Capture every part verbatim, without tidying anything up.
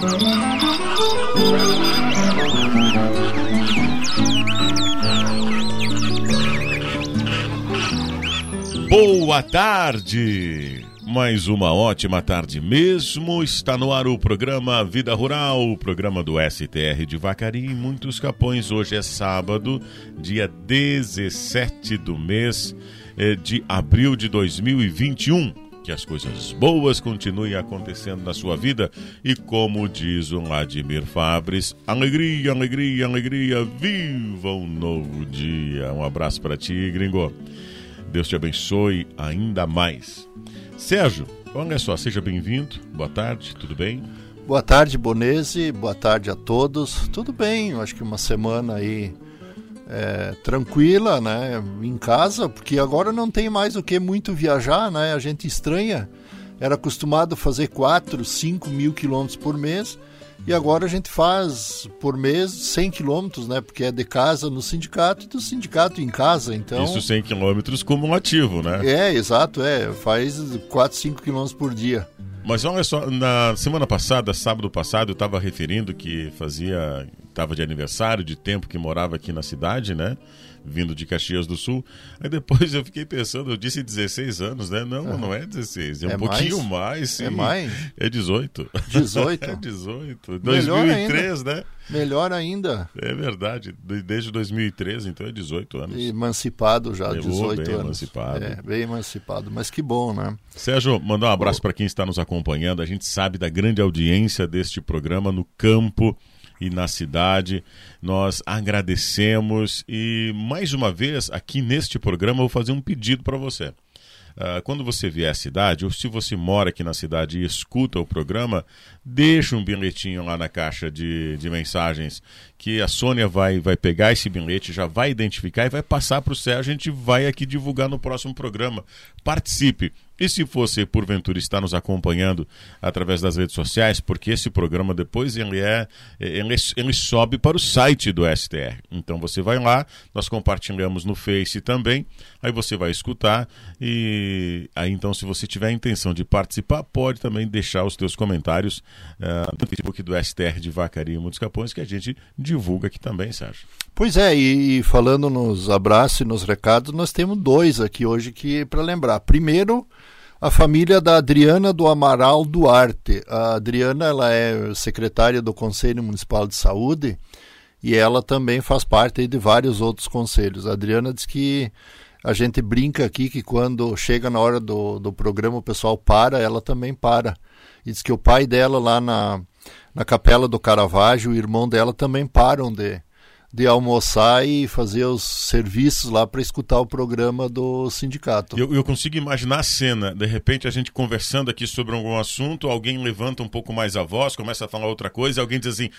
Boa tarde! Mais uma ótima tarde mesmo. Está no ar o programa Vida Rural, o programa do S T R de Vacaria em Muitos Capões. Hoje é sábado, dia dezessete do mês de abril de dois mil e vinte e um. Que as coisas boas continuem acontecendo na sua vida e, como diz o Vladimir Fabres, alegria, alegria, alegria, viva um novo dia. Um abraço para ti, gringo. Deus te abençoe ainda mais. Sérgio, olha só, seja bem-vindo. Boa tarde, tudo bem? Boa tarde, Bonese. Boa tarde a todos. Tudo bem, eu acho que uma semana aí é, tranquila, né? Em casa, porque agora não tem mais o que muito viajar, né? A gente estranha. Era acostumado a fazer quatro, cinco mil quilômetros por mês. E agora a gente faz por mês cem quilômetros, né? Porque é de casa no sindicato e do sindicato em casa, então... Isso cem quilômetros cumulativo, né? É, exato, é. Faz quatro, cinco quilômetros por dia. Mas olha só, na semana passada, sábado passado, eu estava referindo que fazia... Estava de aniversário, de tempo que morava aqui na cidade, né? Vindo de Caxias do Sul. Aí depois eu fiquei pensando, eu disse dezesseis anos, né? Não, uhum. Não é dezesseis, é, é um mais? pouquinho mais, sim. É mais? É dezoito. dezoito? É dezoito. dois mil e três, ainda. Né? Melhor ainda. É verdade, desde dois mil e treze, então é dezoito anos. Emancipado já, dezoito bem anos. Emancipado. É, bem emancipado, mas que bom, né? Sérgio, mandar um abraço para quem está nos acompanhando. A gente sabe da grande audiência deste programa no campo e na cidade. Nós agradecemos e, mais uma vez, aqui neste programa, eu vou fazer um pedido para você. Uh, quando você vier à cidade, ou se você mora aqui na cidade e escuta o programa, deixa um bilhetinho lá na caixa de, de mensagens, que a Sônia vai, vai pegar esse bilhete, já vai identificar e vai passar para o Sérgio. A gente vai aqui divulgar no próximo programa. Participe! E se você, porventura, está nos acompanhando através das redes sociais, porque esse programa depois ele, é, ele, ele sobe para o site do S T R. Então você vai lá, nós compartilhamos no Face também, aí você vai escutar e aí então se você tiver a intenção de participar, pode também deixar os teus comentários uh, no Facebook do S T R de Vacaria e Muitos Capões, que a gente divulga aqui também, Sérgio. Pois é, e, e falando nos abraços e nos recados, nós temos dois aqui hoje que para lembrar. Primeiro, a família da Adriana do Amaral Duarte. A Adriana, ela é secretária do Conselho Municipal de Saúde e ela também faz parte de vários outros conselhos. A Adriana diz que a gente brinca aqui que quando chega na hora do, do programa o pessoal para, ela também para. E diz que o pai dela lá na, na Capela do Caravaggio, o irmão dela também param de... de almoçar e fazer os serviços lá para escutar o programa do sindicato. Eu, eu consigo imaginar a cena, de repente a gente conversando aqui sobre algum assunto, alguém levanta um pouco mais a voz, começa a falar outra coisa, e alguém diz assim,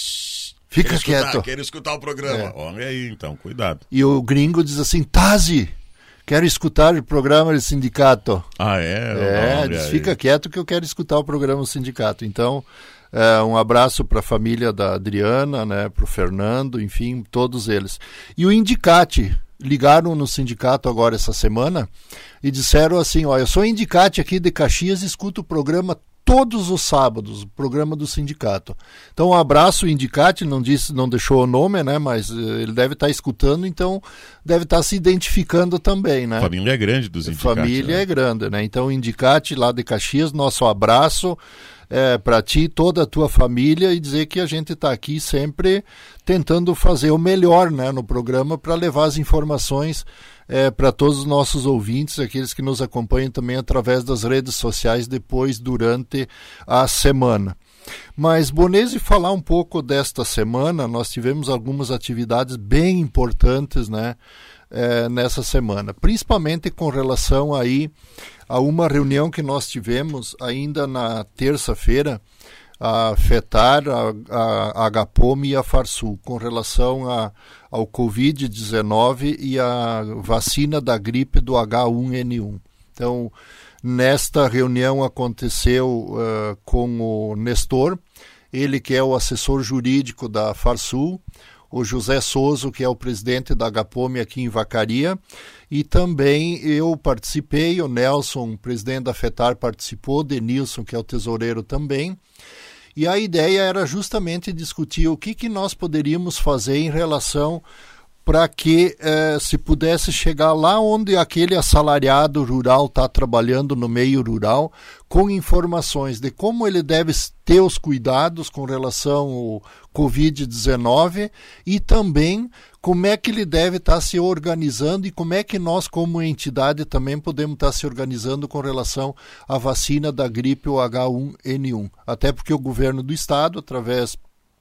fica quero quieto. Escutar, quero escutar o programa. É. Olha aí então, cuidado. E o gringo diz assim, Tazi, quero escutar o programa do sindicato. Ah, é? É, diz, fica quieto que eu quero escutar o programa do sindicato. Então... É, um abraço para a família da Adriana, né, para o Fernando, enfim, todos eles. E o Indicate, ligaram no sindicato agora essa semana e disseram assim, ó, eu sou Indicate aqui de Caxias e escuto o programa todos os sábados, o programa do sindicato. Então um abraço, o Indicate, não disse, não deixou o nome, né, mas ele deve estar escutando, então deve estar se identificando também, né. Família é grande dos Indicates. Família né? é grande, né, então o Indicate lá de Caxias, nosso abraço, É, para ti e toda a tua família e dizer que a gente está aqui sempre tentando fazer o melhor, né, no programa para levar as informações é, para todos os nossos ouvintes, aqueles que nos acompanham também através das redes sociais depois, durante a semana. Mas, Bonese, falar um pouco desta semana, nós tivemos algumas atividades bem importantes, né, é, nessa semana, principalmente com relação aí a uma reunião que nós tivemos ainda na terça-feira, a FETAR, a, a, a Agapom e a Farsul, com relação a, ao covid dezenove e a vacina da gripe do H um N um. Então, nesta reunião aconteceu uh, com o Nestor, ele que é o assessor jurídico da Farsul, o José Souza, que é o presidente da Agapom aqui em Vacaria, e também eu participei, o Nelson, presidente da FETAR, participou, Denilson, que é o tesoureiro também, E a ideia era justamente discutir o que, que nós poderíamos fazer em relação para que eh, se pudesse chegar lá onde aquele assalariado rural está trabalhando no meio rural, com informações de como ele deve ter os cuidados com relação ao covid dezenove e também como é que ele deve estar se organizando e como é que nós, como entidade, também podemos estar se organizando com relação à vacina da gripe ou H um N um. Até porque o governo do estado, através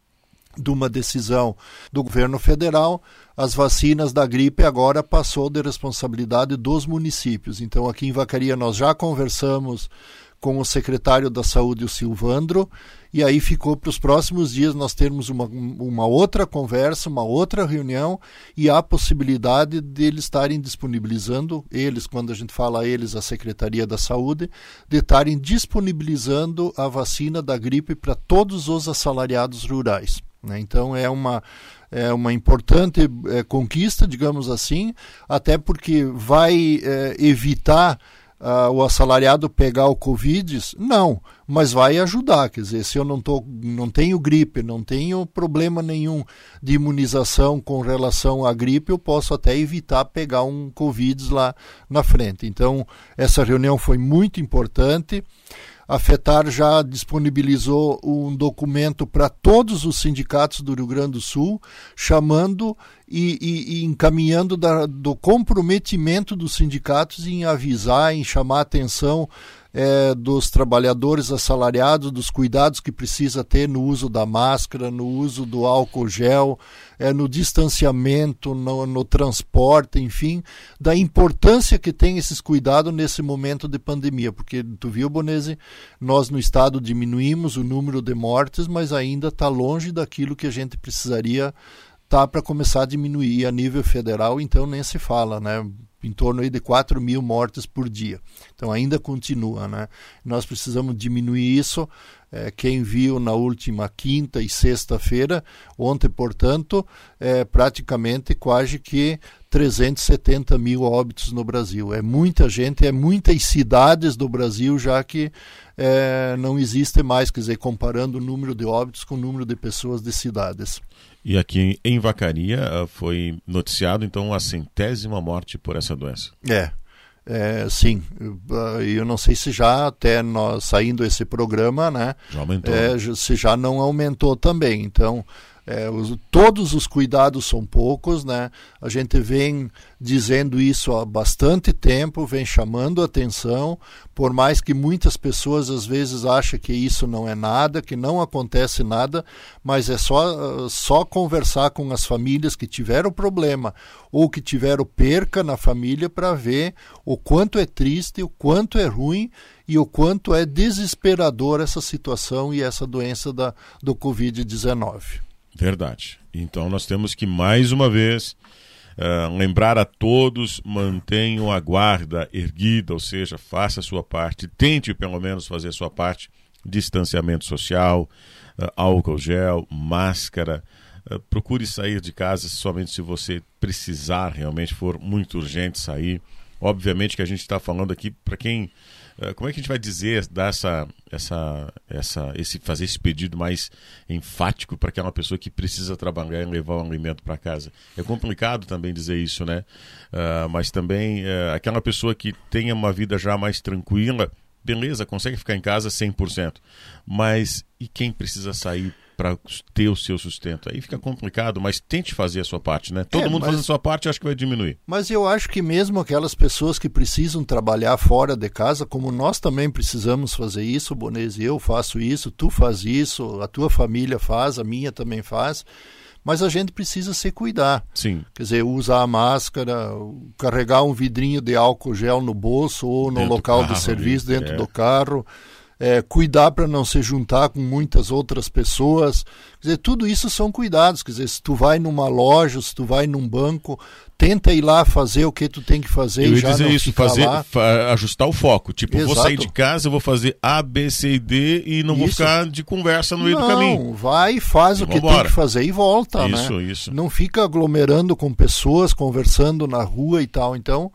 de uma decisão do governo federal, as vacinas da gripe agora passou de responsabilidade dos municípios. Então, aqui em Vacaria nós já conversamos com o secretário da Saúde, o Silvandro, e aí ficou para os próximos dias nós termos uma, uma outra conversa, uma outra reunião, e a possibilidade de eles estarem disponibilizando, eles, quando a gente fala eles, a Secretaria da Saúde, de estarem disponibilizando a vacina da gripe para todos os assalariados rurais. Então é uma, é uma importante é, conquista, digamos assim, até porque vai é, evitar uh, o assalariado pegar o Covid? Não, mas vai ajudar. Quer dizer, se eu não, tô, não tenho gripe, não tenho problema nenhum de imunização com relação à gripe, eu posso até evitar pegar um Covid lá na frente. Então, essa reunião foi muito importante. A FETAR já disponibilizou um documento para todos os sindicatos do Rio Grande do Sul, chamando e, e, e encaminhando da, do comprometimento dos sindicatos em avisar, em chamar a atenção é, dos trabalhadores assalariados, dos cuidados que precisa ter no uso da máscara, no uso do álcool gel, é, no distanciamento, no, no transporte, enfim, da importância que tem esses cuidados nesse momento de pandemia. Porque, tu viu, Bonese, nós no estado diminuímos o número de mortes, mas ainda está longe daquilo que a gente precisaria tá para começar a diminuir a nível federal, então nem se fala, né? Em torno aí de quatro mil mortes por dia. Então ainda continua, né? Nós precisamos diminuir isso. É, quem viu na última quinta e sexta-feira, ontem, portanto, é praticamente quase que trezentos e setenta mil óbitos no Brasil. É muita gente, é muitas cidades do Brasil, já que é, não existe mais, quer dizer, comparando o número de óbitos com o número de pessoas de cidades. E aqui em Vacaria foi noticiado, então, a centésima morte por essa doença. É, é sim. Eu, eu não sei se já, até nós saindo esse programa, né? Já aumentou. É, se já não aumentou também. Então, é, os, todos os cuidados são poucos, né? A gente vem dizendo isso há bastante tempo, vem chamando atenção, por mais que muitas pessoas às vezes achem que isso não é nada, que não acontece nada, mas é só, só conversar com as famílias que tiveram problema ou que tiveram perca na família para ver o quanto é triste, o quanto é ruim e o quanto é desesperador essa situação e essa doença da, do covid dezenove. Verdade. Então nós temos que, mais uma vez, uh, lembrar a todos, mantenham a guarda erguida, ou seja, faça a sua parte, tente pelo menos fazer a sua parte, distanciamento social, uh, álcool gel, máscara, uh, procure sair de casa somente se você precisar, realmente for muito urgente sair. Obviamente que a gente está falando aqui para quem... Como é que a gente vai dizer, dar essa, essa, essa, esse, fazer esse pedido mais enfático para aquela pessoa que precisa trabalhar e levar um alimento para casa? É complicado também dizer isso, né? Uh, mas também uh, aquela pessoa que tenha uma vida já mais tranquila, beleza, consegue ficar em casa cem por cento. Mas e quem precisa sair para ter o seu sustento? Aí fica complicado, mas tente fazer a sua parte, né? Todo é, mundo mas... fazendo a sua parte, acho que vai diminuir. Mas eu acho que mesmo aquelas pessoas que precisam trabalhar fora de casa, como nós também precisamos fazer isso, Bonese, eu faço isso, tu faz isso, a tua família faz, a minha também faz, mas a gente precisa se cuidar. Sim. Quer dizer, usar a máscara, carregar um vidrinho de álcool gel no bolso ou no dentro local carro, de serviço, dentro é. do carro. É, cuidar para não se juntar com muitas outras pessoas, quer dizer, tudo isso são cuidados, quer dizer, se tu vai numa loja, se tu vai num banco, tenta ir lá fazer o que tu tem que fazer. Eu e ia já dizer não isso, fazer, fa- ajustar o foco, tipo, Exato. Vou sair de casa, eu vou fazer A, B, C e D e não isso. Vou ficar de conversa no meio não, do caminho. Não, vai, faz e o que vambora. tem que fazer e volta, isso, né? Isso. Não fica aglomerando com pessoas, conversando na rua e tal, então...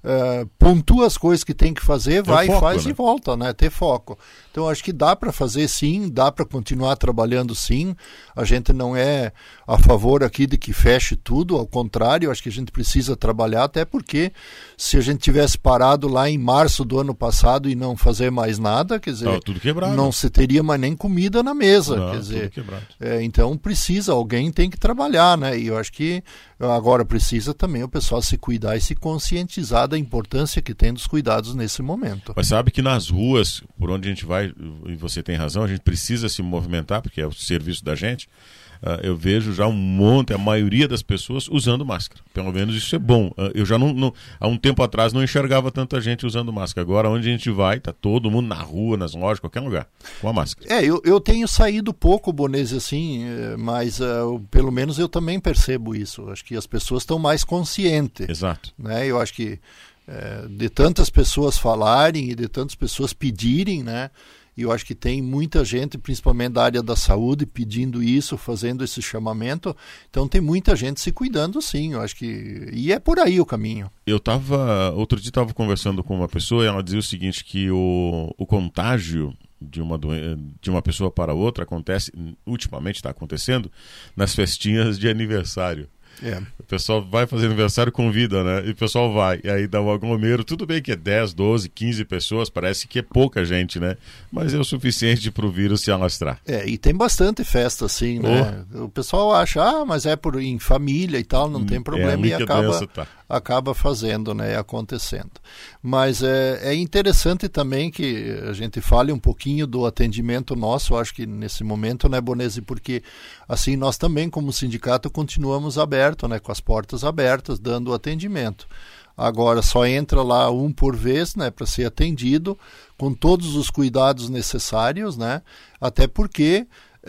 uh, pontua as coisas que tem que fazer, Tem vai, foco, faz né? e volta, né? Ter foco. Então, acho que dá para fazer sim, dá para continuar trabalhando sim. A gente não é a favor aqui de que feche tudo, ao contrário, acho que a gente precisa trabalhar, até porque se a gente tivesse parado lá em março do ano passado e não fazer mais nada, quer dizer, Tá tudo quebrado. não se teria mais nem comida na mesa, Não, quer tudo dizer, quebrado. é, então precisa, alguém tem que trabalhar, né? E eu acho que agora precisa também o pessoal se cuidar e se conscientizar da importância que tem dos cuidados nesse momento. Mas sabe que nas ruas, por onde a gente vai, e você tem razão, a gente precisa se movimentar, porque é o serviço da gente. Uh, eu vejo já um monte, a maioria das pessoas usando máscara. Pelo menos isso é bom. Uh, eu já não, não, há um tempo atrás não enxergava tanta gente usando máscara. Agora, onde a gente vai, tá todo mundo na rua, nas lojas, qualquer lugar, com a máscara. É, eu, eu tenho saído pouco, Bonese, assim, mas uh, pelo menos eu também percebo isso. Acho que as pessoas estão mais conscientes. Exato. Né? Eu acho que é, de tantas pessoas falarem e de tantas pessoas pedirem, né? E eu acho que tem muita gente, principalmente da área da saúde, pedindo isso, fazendo esse chamamento. Então tem muita gente se cuidando, sim. Eu acho que e é por aí o caminho. Eu estava outro dia estava conversando com uma pessoa e ela dizia o seguinte, que o, o contágio de uma doen- de uma pessoa para outra acontece, ultimamente está acontecendo, nas festinhas de aniversário. É. O pessoal vai fazer aniversário, convida, né? E o pessoal vai. E aí dá um aglomero. Tudo bem que é dez, doze, quinze pessoas, parece que é pouca gente, né? Mas é o suficiente para o vírus se alastrar. É, e tem bastante festa, assim, né? Oh. O pessoal acha, ah, mas é por, em família e tal, não tem problema, é, e acaba, doença, tá. acaba fazendo, né? Acontecendo. Mas é, é interessante também que a gente fale um pouquinho do atendimento nosso, acho que nesse momento, né, Bonese? Porque, assim, nós também, como sindicato, continuamos abertos, né? Com as portas abertas, dando atendimento. Agora só entra lá um por vez, né, para ser atendido, com todos os cuidados necessários, né, até porque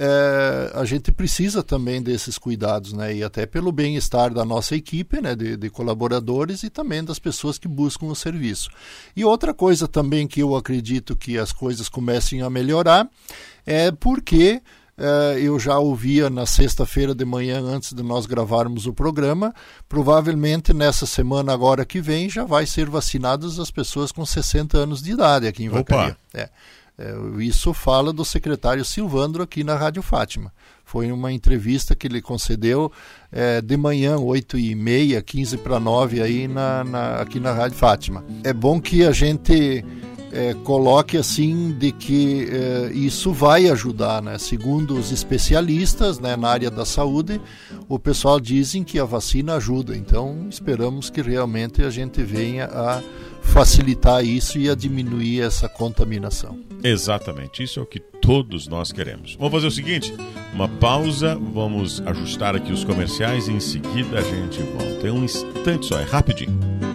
é, a gente precisa também desses cuidados, né, e até pelo bem-estar da nossa equipe, né, de, de colaboradores e também das pessoas que buscam o serviço. E outra coisa também que eu acredito que as coisas comecem a melhorar é porque Uh, eu já ouvia na sexta-feira de manhã, antes de nós gravarmos o programa, provavelmente nessa semana agora que vem já vai ser vacinadas as pessoas com sessenta anos de idade aqui em Vacaria. É. É, isso fala do secretário Silvandro aqui na Rádio Fátima. Foi uma entrevista que ele concedeu é, de manhã, oito e meia, quinze para nove aí na, na, aqui na Rádio Fátima. É bom que a gente É, coloque assim de que é, isso vai ajudar, né? Segundo os especialistas, né, na área da saúde, o pessoal dizem que a vacina ajuda, então esperamos que realmente a gente venha a facilitar isso e a diminuir essa contaminação. Exatamente, isso é o que todos nós queremos. Vamos fazer o seguinte, uma pausa, vamos ajustar aqui os comerciais e em seguida a gente volta. É um instante só, é rapidinho.